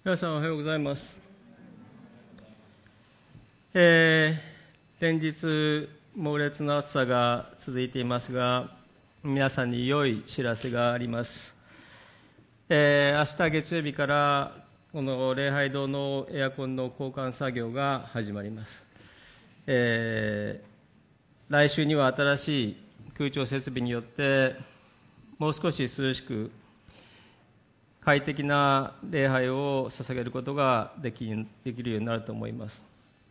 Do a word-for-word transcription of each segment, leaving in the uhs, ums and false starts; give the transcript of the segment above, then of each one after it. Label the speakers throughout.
Speaker 1: 皆さんおはようございます。えー、連日猛烈な暑さが続いていますが、皆さんに良い知らせがあります。えー、明日月曜日からこの礼拝堂のエアコンの交換作業が始まります。えー、来週には新しい空調設備によってもう少し涼しく快適な礼拝を捧げることができ、できるようになると思います。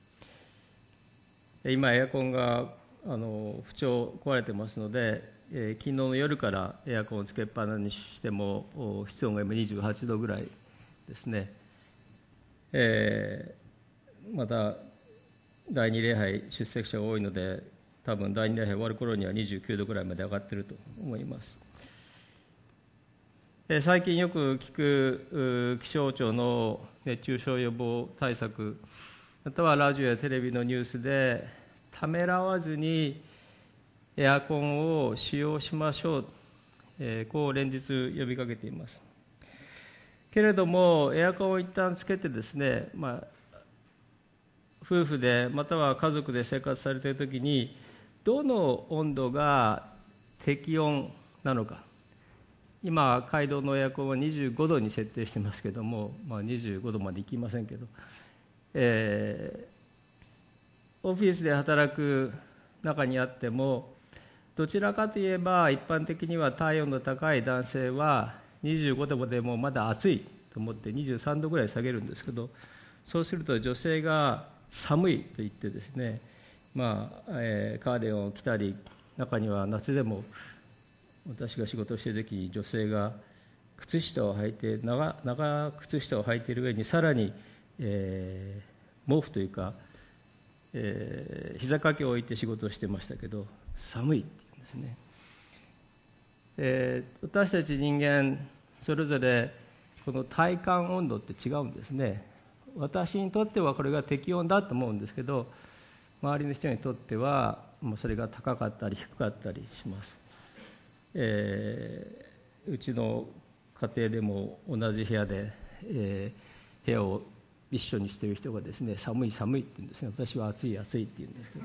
Speaker 1: 今、エアコンがあの不調、壊れてますので、えー、昨日の夜からエアコンをつけっぱなにしても、室温が今にじゅうはちどぐらいですね。えー、また、だいに礼拝出席者が多いので、多分だいに礼拝終わる頃にはにじゅうきゅうどぐらいまで上がっていると思います。最近よく聞く気象庁の熱中症予防対策、またはラジオやテレビのニュースで、ためらわずにエアコンを使用しましょう、えー、こう連日呼びかけています。けれども、エアコンを一旦つけてですね、まあ、夫婦でまたは家族で生活されているときに、どの温度が適温なのか。今、街道のエアコンはにじゅうごどに設定してますけども、まあ、にじゅうごどまでいきませんけど、えー、オフィスで働く中にあっても、どちらかといえば一般的には体温の高い男性はにじゅうごどでもまだ暑いと思ってにじゅうさんどぐらい下げるんですけど、そうすると女性が寒いと言ってですね、まあえー、カーデンを着たり、中には夏でも私が仕事をしているときに女性が靴下を履いて 長, 長靴下を履いている上にさらに、えー、毛布というか、えー、膝掛けを置いて仕事をしてましたけど、寒いって言うんですね。えー、私たち人間それぞれこの体感温度って違うんですね。私にとってはこれが適温だと思うんですけど、周りの人にとってはもうそれが高かったり低かったりします。えー、うちの家庭でも同じ部屋で、えー、部屋を一緒にしている人がですね、寒い寒いって言うんですね。私は暑い暑いって言うんですけど、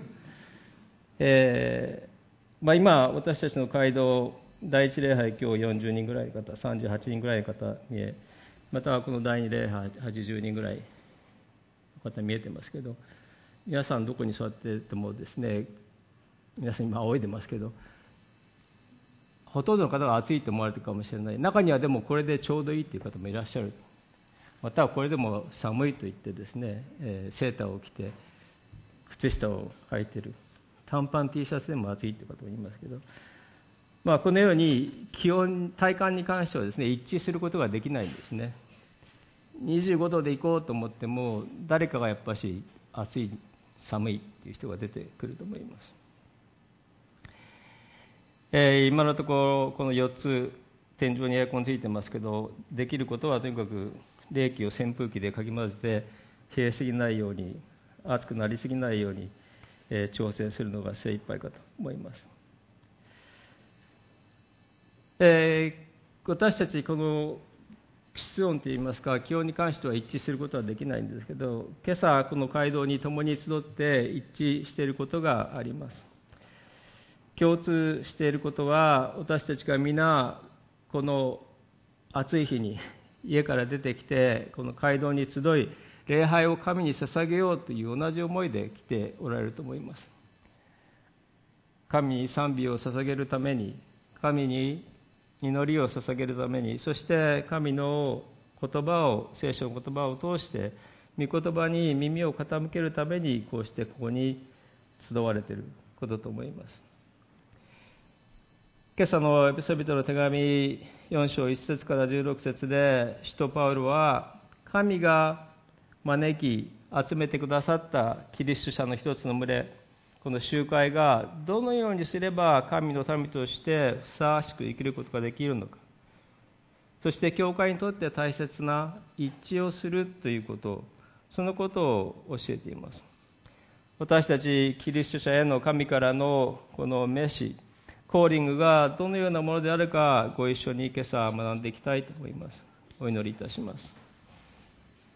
Speaker 1: えーまあ、今私たちの街道だいいち礼拝今日よんじゅうにんぐらいの方、さんじゅうはちにんぐらいの方見え、またはこのだいに礼拝はちじゅうにんぐらいの方見えてますけど、皆さんどこに座っててもですね、皆さん今仰いでますけど、ほとんどの方が暑いと思われているかもしれない。中にはでもこれでちょうどいいという方もいらっしゃる。またはこれでも寒いと言ってですね、えー、セーターを着て靴下を履いている。短パン T シャツでも暑いという方もいますけど、まあ、このように気温、体感に関してはですね、一致することができないんですね。にじゅうごどで行こうと思っても、誰かがやっぱし暑い、寒いっていう人が出てくると思います。えー、今のところこのよっつ天井にエアコンついてますけど、できることはとにかく冷気を扇風機でかき混ぜて冷えすぎないように、暑くなりすぎないように、えー、調整するのが精一杯かと思います。えー、私たちこの室温といいますか気温に関しては一致することはできないんですけど、今朝この街道に共に集って一致していることがあります。共通していることは、私たちが皆この暑い日に家から出てきてこの街道に集い礼拝を神に捧げようという同じ思いで来ておられると思います。神に賛美を捧げるために、神に祈りを捧げるために、そして神の言葉を、聖書の言葉を通して御言葉に耳を傾けるために、こうしてここに集われていることと思います。今朝のエペソビトの手紙よん章いち節からじゅうろく節で、使徒パウロは神が招き集めてくださったキリスト者の一つの群れ、この集会がどのようにすれば神の民としてふさわしく生きることができるのか、そして教会にとって大切な一致をするということ、そのことを教えています。私たちキリスト者への神からのこの召し、コーリングがどのようなものであるか、ご一緒に今朝学んでいきたいと思います。お祈りいたします。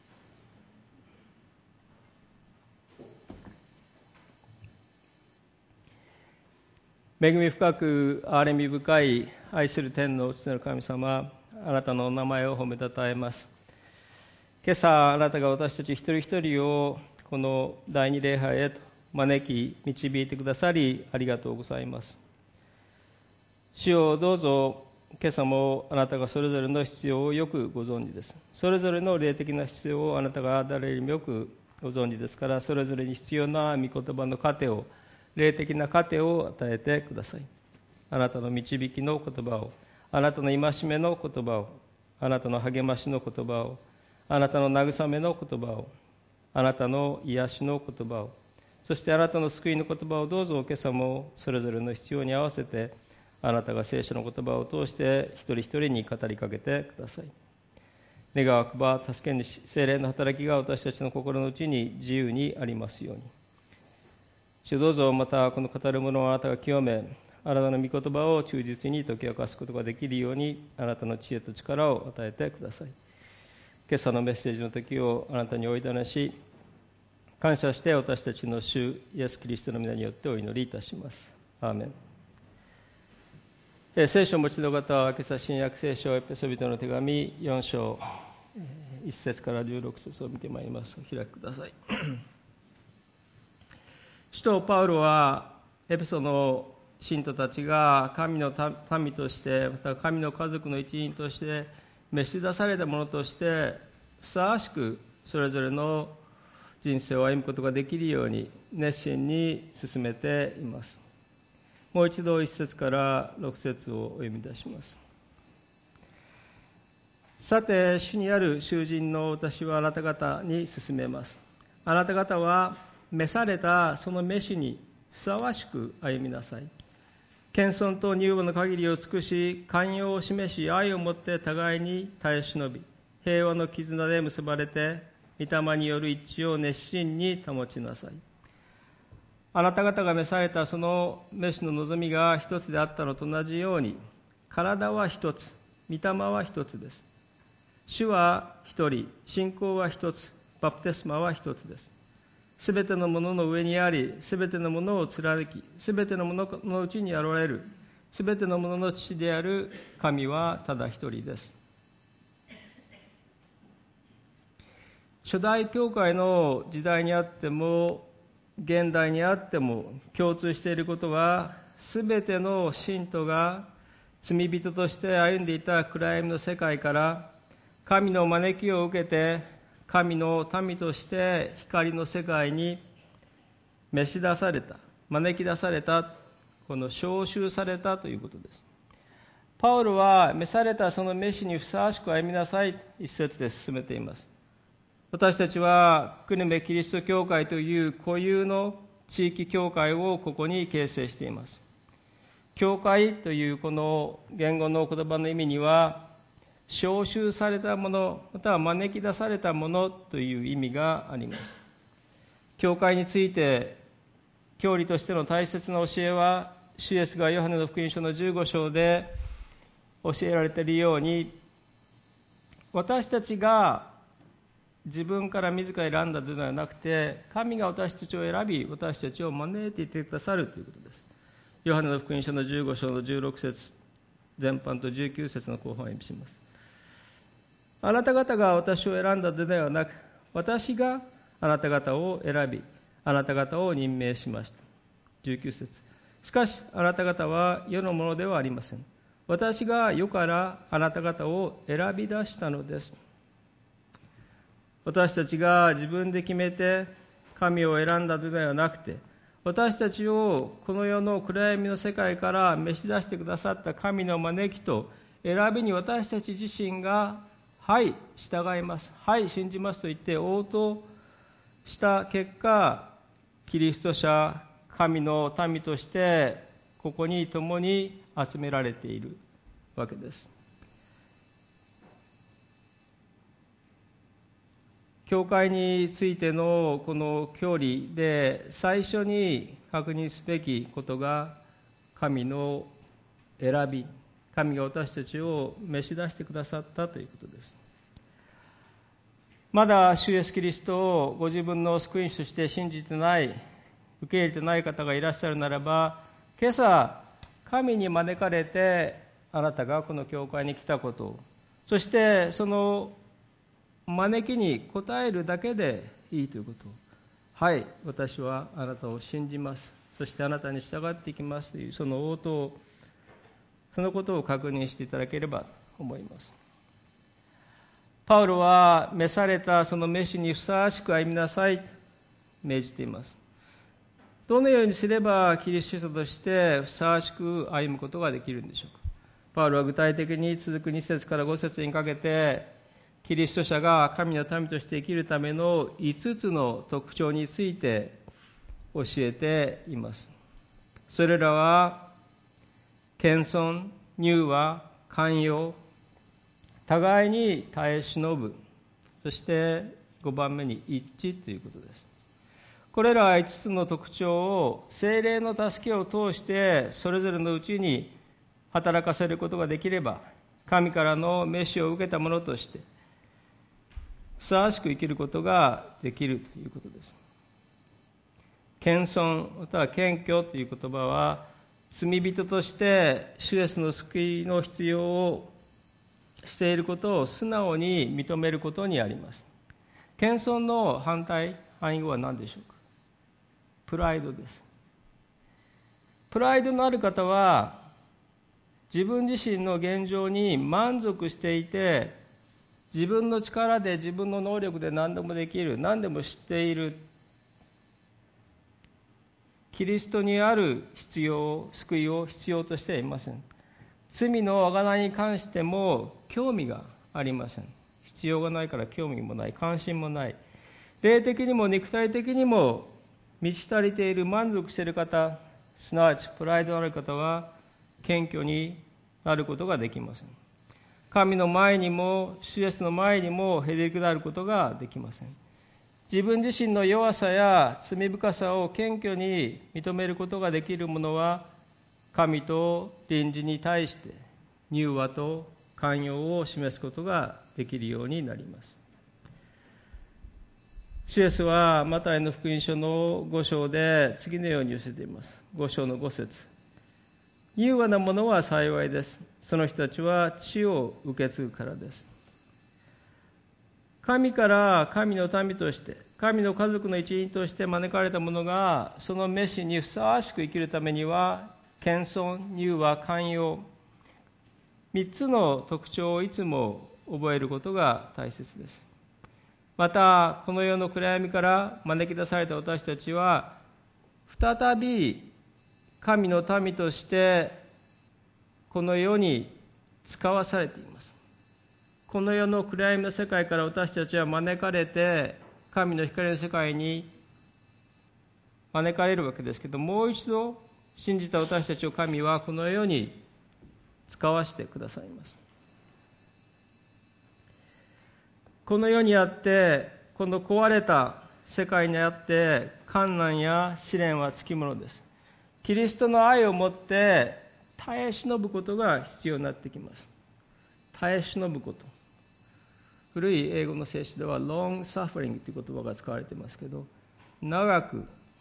Speaker 1: 恵み深く憐れみ深い愛する天の父なる神様、あなたのお名前を褒めたたえます。今朝あなたが私たち一人一人をこの第二礼拝へと招き導いてくださりありがとうございます。主よ、どうぞ今朝もあなたがそれぞれの必要をよくご存知です。それぞれの霊的な必要をあなたが誰よりもよくご存知ですから、それぞれに必要な御言葉の糧を、霊的な糧を与えてください。あなたの導きの言葉を、あなたの戒めの言葉を、あなたの励ましの言葉を、あなたの慰めの言葉を、あなたの癒しの言葉を、そしてあなたの救いの言葉をどうぞ今朝もそれぞれの必要に合わせて、あなたが聖書の言葉を通して一人一人に語りかけてください。願わくば助け主聖霊の働きが私たちの心の内に自由にありますように。主どうぞまたこの語るものをあなたが清め、あなたの御言葉を忠実に解き明かすことができるように、あなたの知恵と力を与えてください。今朝のメッセージの時をあなたにお委ねし、感謝して私たちの主イエス・キリストの皆によってお祈りいたします。アーメン。え聖書をお持ちの方は今朝新約聖書エペソビトの手紙よん章いち節からじゅうろく節を見てまいります。お開きください。使徒パウロはエペソの信徒たちが神の民として、また神の家族の一員として召し出されたものとしてふさわしくそれぞれの人生を歩むことができるように熱心に進めています。もう一度一節から六節をお読みいたします。さて、主にある囚人の私はあなた方に勧めます。あなた方は召されたその召しにふさわしく歩みなさい。謙遜と乳母の限りを尽くし、寛容を示し、愛をもって互いに耐え忍び、平和の絆で結ばれて、御霊による一致を熱心に保ちなさい。あなた方が召されたその召しの望みが一つであったのと同じように、体は一つ、御霊は一つです。主は一人、信仰は一つ、バプテスマは一つです。すべてのものの上にあり、すべてのものを貫き、すべてのもののうちにあられる、すべてのものの父である神はただ一人です。初代教会の時代にあっても、現代にあっても共通していることは、すべての信徒が罪人として歩んでいた暗闇の世界から神の招きを受けて、神の民として光の世界に召し出された、招き出された、この召集されたということです。パウロは召されたその召しにふさわしく歩みなさい、一節で進めています。私たちは久留米キリスト教会という固有の地域教会をここに形成しています。教会というこの言語の言葉の意味には、召集されたもの、または招き出されたものという意味があります。教会について教理としての大切な教えは、主イエスがヨハネの福音書のじゅうご章で教えられているように、私たちが自分から自ら選んだのではなくて、神が私たちを選び、私たちを招いていてくださるということです。ヨハネの福音書のじゅうご章のじゅうろく節前半とじゅうきゅう節の後半を意味します。あなた方が私を選んだのではなく、私があなた方を選び、あなた方を任命しました。じゅうきゅう節。しかしあなた方は世のものではありません。私が世からあなた方を選び出したのです。私たちが自分で決めて神を選んだのではなくて、私たちをこの世の暗闇の世界から召し出してくださった神の招きと選びに、私たち自身がはい従います、はい信じますと言って応答した結果、キリスト者神の民としてここに共に集められているわけです。教会についてのこの教理で最初に確認すべきことが、神の選び、神が私たちを召し出してくださったということです。まだ主イエスキリストをご自分の救い主として信じてない、受け入れてない方がいらっしゃるならば、今朝神に招かれてあなたがこの教会に来たことを、そしてその招きに応えるだけでいいということを、はい、私はあなたを信じます、そしてあなたに従っていきますというその応答、そのことを確認していただければと思います。パウロは召されたその召しにふさわしく歩みなさいと命じています。どのようにすればキリスト者としてふさわしく歩むことができるんでしょうか。パウロは具体的に続くに節からご節にかけて、キリスト者が神の民として生きるためのいつつの特徴について教えています。それらは謙遜、柔和、寛容、互いに耐え忍ぶ、そしてごばんめに一致ということです。これらいつつの特徴を聖霊の助けを通してそれぞれのうちに働かせることができれば、神からの召しを受けた者としてふさわしく生きることができるということです。謙遜または謙虚という言葉は、罪人として主イエスの救いの必要をしていることを素直に認めることにあります。謙遜の反対、反義語は何でしょうか。プライドです。プライドのある方は、自分自身の現状に満足していて、自分の力で自分の能力で何でもできる、何でも知っている、キリストにある必要、救いを必要としてはいません。罪の贖いに関しても興味がありません。必要がないから興味もない、関心もない。霊的にも肉体的にも満ち足りている、満足している方、すなわちプライドのある方は謙虚になることができません。神の前にも主イエスの前にもへりくだることができません。自分自身の弱さや罪深さを謙虚に認めることができる者は、神と隣人に対して柔和と寛容を示すことができるようになります。主イエスはマタイの福音書のご章で次のように教えています。ご章のご節。柔和な者は幸いです。その人たちは地を受け継ぐからです。神から神の民として、神の家族の一員として招かれた者が、その召しにふさわしく生きるためには、謙遜、柔和、寛容、三つの特徴をいつも覚えることが大切です。また、この世の暗闇から招き出された私たちは、再び神の民としてこの世に使わされています。この世の暗闇の世界から私たちは招かれて、神の光の世界に招かれるわけですけど、もう一度信じた私たちを神はこの世に使わせてくださいます。この世にあって、この壊れた世界にあって患難や試練はつきものです。キリストの愛をもって耐え忍ぶことが必要になってきます。耐え忍ぶこと、古い英語の聖書では long suffering という言葉が使われていますけど、長く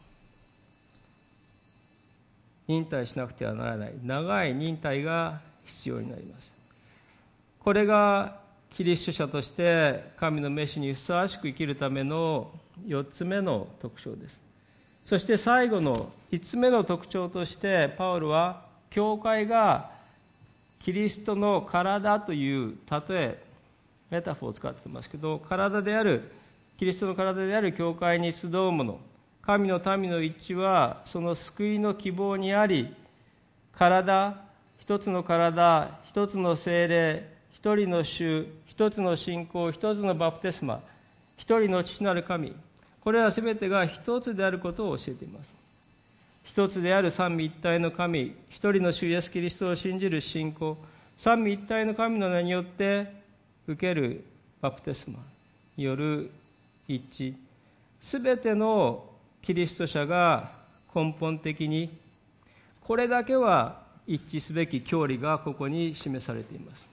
Speaker 1: 忍耐しなくてはならない、長い忍耐が必要になります。これがキリスト者として神の召しにふさわしく生きるためのよっつめの特徴です。そして最後のいつつめの特徴として、パウロは教会がキリストの体という例え、メタフォーを使ってますけど、体である、キリストの体である教会に集う者、神の民の一致はその救いの希望にあり、体、一つの体、一つの聖霊、一人の主、一つの信仰、一つのバプテスマ、一人の父なる神、これらすべてが一つであることを教えています。一つである三位一体の神、一人の主イエスキリストを信じる信仰、三位一体の神の名によって受けるバプテスマによる一致、すべてのキリスト者が根本的にこれだけは一致すべき教理がここに示されています。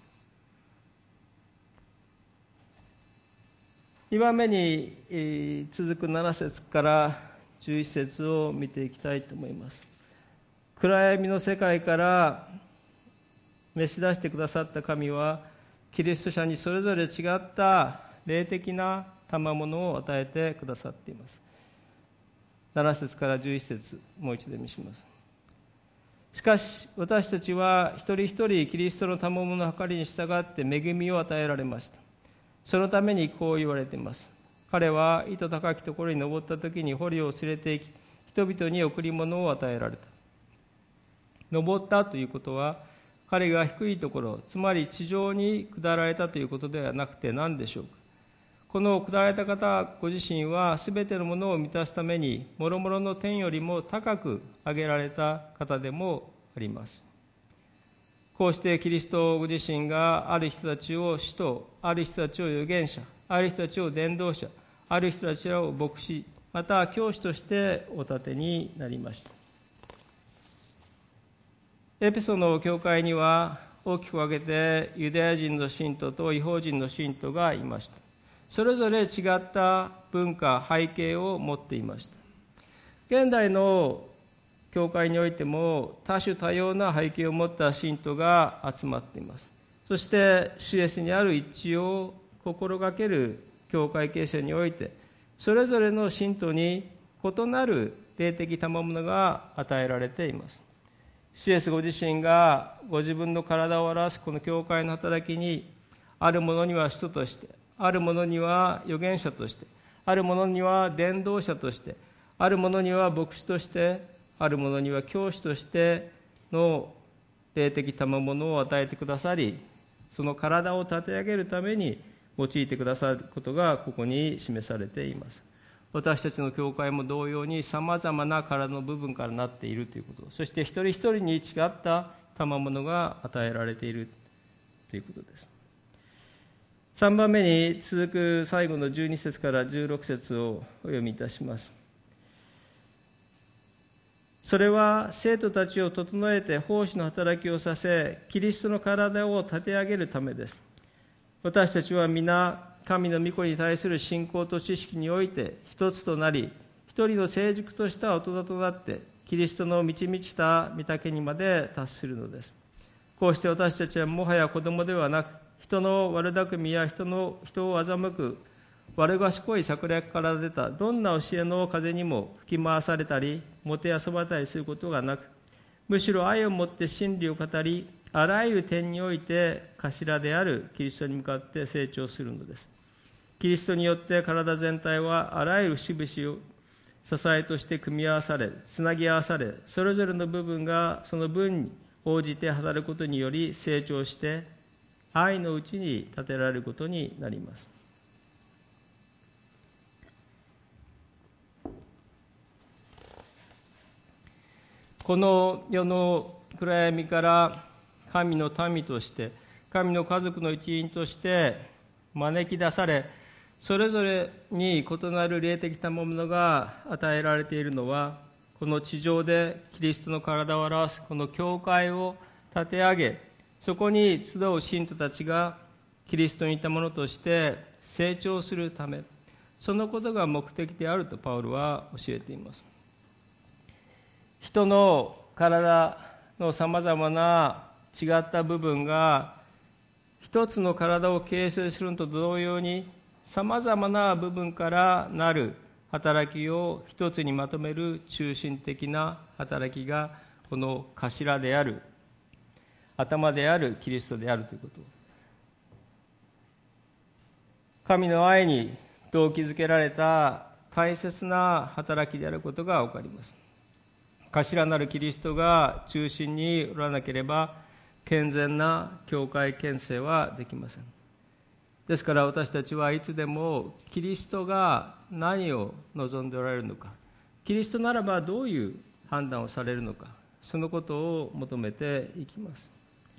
Speaker 1: にばんめに、えー、続くなな節からじゅういち節を見ていきたいと思います。 暗闇の世界から召し出してくださった神は、キリスト者にそれぞれ違った霊的な賜物を与えてくださっています。なな節からじゅういち節、もう一度見します。しかし私たちは一人一人キリストの賜物の計りに従って恵みを与えられました。そのためにこう言われています。彼は糸高きところに登った時に捕虜を連れて行き、人々に贈り物を与えられた。登ったということは、彼が低いところ、つまり地上に下られたということではなくて何でしょうか。この下られた方ご自身はすべてのものを満たすために、もろもろの天よりも高く上げられた方でもあります。こうしてキリストご自身がある人たちを使徒、ある人たちを預言者、ある人たちを伝道者、ある人たちを牧師、また教師としてお立てになりました。エペソの教会には大きく分けてユダヤ人の信徒と異邦人の信徒がいました。それぞれ違った文化、背景を持っていました。現代の教会においても多種多様な背景を持った信徒が集まっています。そして主イエスにある一致を心がける教会形成において、それぞれの信徒に異なる霊的賜物が与えられています。主イエスご自身がご自分の体を表すこの教会の働きに、ある者には使徒として、ある者には預言者として、ある者には伝道者として、ある者には牧師として、ある者には教師としての霊的賜物を与えてくださり、その体を立て上げるために用いてくださることがここに示されています。私たちの教会も同様にさまざまな体の部分からなっているということ、そして一人一人に違った賜物が与えられているということです。さんばんめに続く最後のじゅうに節からじゅうろく節をお読みいたします。それは生徒たちを整えて奉仕の働きをさせ、キリストの体を立て上げるためです。私たちは皆神の御子に対する信仰と知識において一つとなり、一人の成熟とした大人となって、キリストの満ち満ちた御岳にまで達するのです。こうして私たちはもはや子供ではなく、人の悪巧みや人の人を欺く悪賢い策略から出たどんな教えの風にも吹き回されたり、もてあそばれたりすることがなく、むしろ愛をもって真理を語り、あらゆる点において頭であるキリストに向かって成長するのです。キリストによって体全体はあらゆる節々を支えとして組み合わされ、つなぎ合わされ、それぞれの部分がその分に応じて働くことにより成長して、愛のうちに立てられることになります。この世の暗闇から神の民として、神の家族の一員として招き出され、それぞれに異なる霊的賜物が与えられているのは、この地上でキリストの体を表すこの教会を立て上げ、そこに集う信徒たちがキリストに似たものとして成長するため、そのことが目的であるとパウロは教えています。人の体のさまざまな違った部分が一つの体を形成するのと同様に、さまざまな部分からなる働きを一つにまとめる中心的な働きがこの頭である、頭であるキリストであるということ。神の愛に動機づけられた大切な働きであることがわかります。頭なるキリストが中心におらなければ、健全な教会建成はできません。ですから私たちはいつでもキリストが何を望んでおられるのか、キリストならばどういう判断をされるのか、そのことを求めていきます。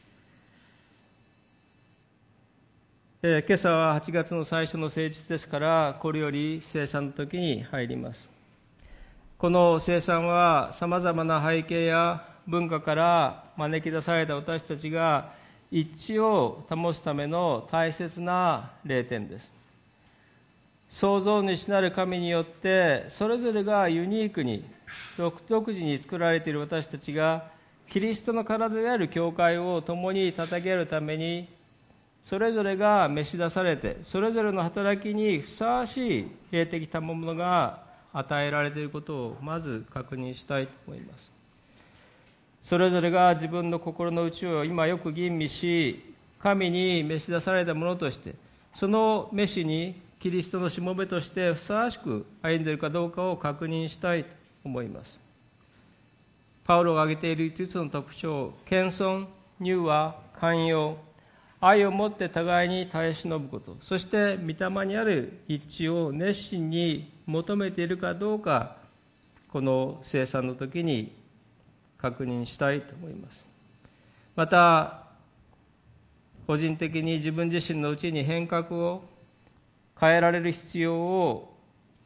Speaker 1: えー、今朝ははちがつの最初の聖日ですから、これより聖餐の時に入ります。この聖餐はさまざまな背景や文化から招き出された私たちが一致を保つための大切な礼典です。創造主なる神によってそれぞれがユニークに独自に作られている私たちがキリストの体である教会を共に立て上げるために、それぞれが召し出されて、それぞれの働きにふさわしい霊的賜物が与えられていることをまず確認したいと思います。それぞれが自分の心の内を今よく吟味し、神に召し出されたものとして、その召しにキリストのしもべとしてふさわしく歩んでいるかどうかを確認したいと思います。パウロが挙げているいつつの特徴、謙遜、柔和、寛容、愛をもって互いに耐え忍ぶこと、そして御霊にある一致を熱心に求めているかどうか、この聖餐の時に確認したいと思います。また、個人的に自分自身のうちに変革を変えられる必要を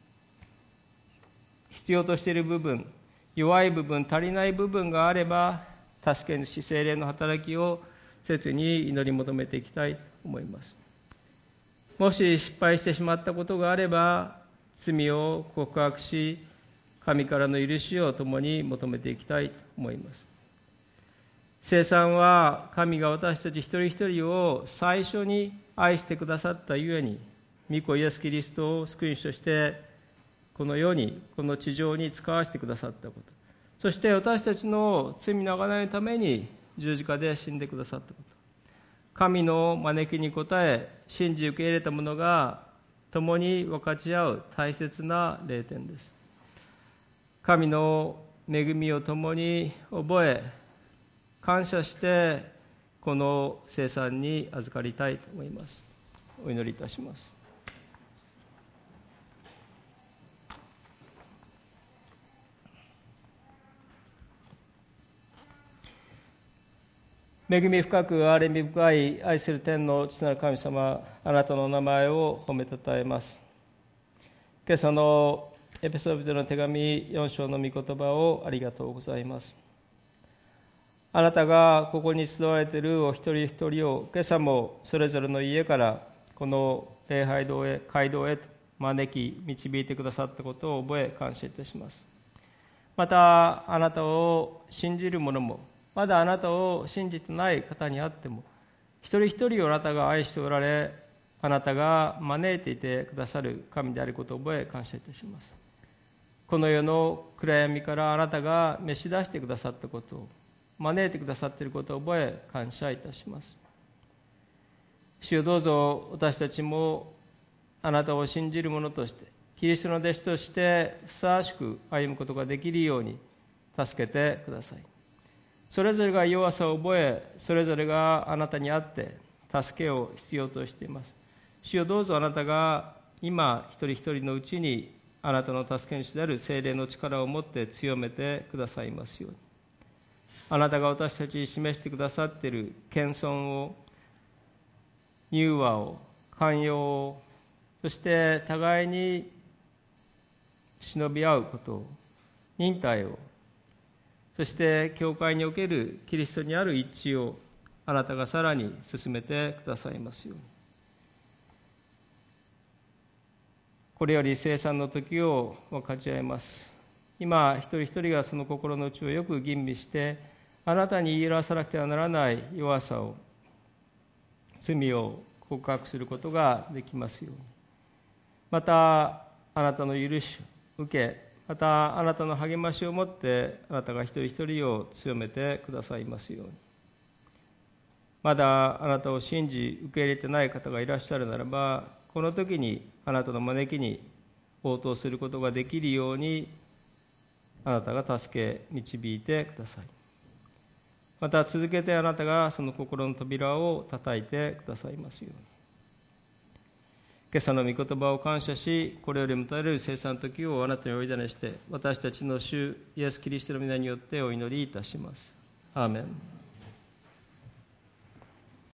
Speaker 1: 必要としている部分、弱い部分、足りない部分があれば、助け主聖霊の働きを切に祈り求めていきたいと思います。もし失敗してしまったことがあれば、罪を告白し、神からの許しを共に求めていきたいと思います。聖餐は神が私たち一人一人を最初に愛してくださったゆえに、御子イエス・キリストを救い主としてこの世に、この地上に使わせてくださったこと、そして私たちの罪の贖いのために十字架で死んでくださったこと、神の招きに応え信じ受け入れた者が共に分かち合う大切な霊典です。神の恵みを共に覚え、感謝してこの聖餐に預かりたいと思います。お祈りいたします。恵み深く憐れみ深い愛する天の父なる神様、あなたの名前を褒めたたえます。今朝のエペソビトの手紙よん章の御言葉をありがとうございます。あなたがここに集われているお一人一人を今朝もそれぞれの家からこの礼拝堂へ、街道へと招き導いてくださったことを覚え感謝いたします。またあなたを信じる者も、まだあなたを信じてない方にあっても、一人一人をあなたが愛しておられ、あなたが招いていてくださる神であることを覚え感謝いたします。この世の暗闇からあなたが召し出してくださったことを、招いてくださっていることを覚え感謝いたします。主よ、どうぞ私たちもあなたを信じる者として、キリストの弟子としてふさわしく歩むことができるように助けてください。それぞれが弱さを覚え、それぞれがあなたにあって助けを必要としています。主よ、どうぞあなたが今一人一人のうちにあなたの助け主である聖霊の力を持って強めてくださいますように。あなたが私たちに示してくださっている謙遜を、柔和を、寛容を、そして互いに忍び合うことを、忍耐を、そして教会におけるキリストにある一致をあなたがさらに進めてくださいますように。これより聖餐の時を分かち合います。今一人一人がその心の内をよく吟味してあなたに言い表さなくてはならない弱さを、罪を告白することができますように。またあなたの許しを受け、またあなたの励ましをもってあなたが一人一人を強めてくださいますように。まだあなたを信じ受け入れてない方がいらっしゃるならば、この時にあなたの招きに応答することができるようにあなたが助け導いてください。また続けてあなたがその心の扉を叩いてくださいますように。今朝の御言葉を感謝し、これよりもたれる聖餐の時をあなたにお委ねして、私たちの主イエス・キリストの皆によってお祈りいたします。アーメン。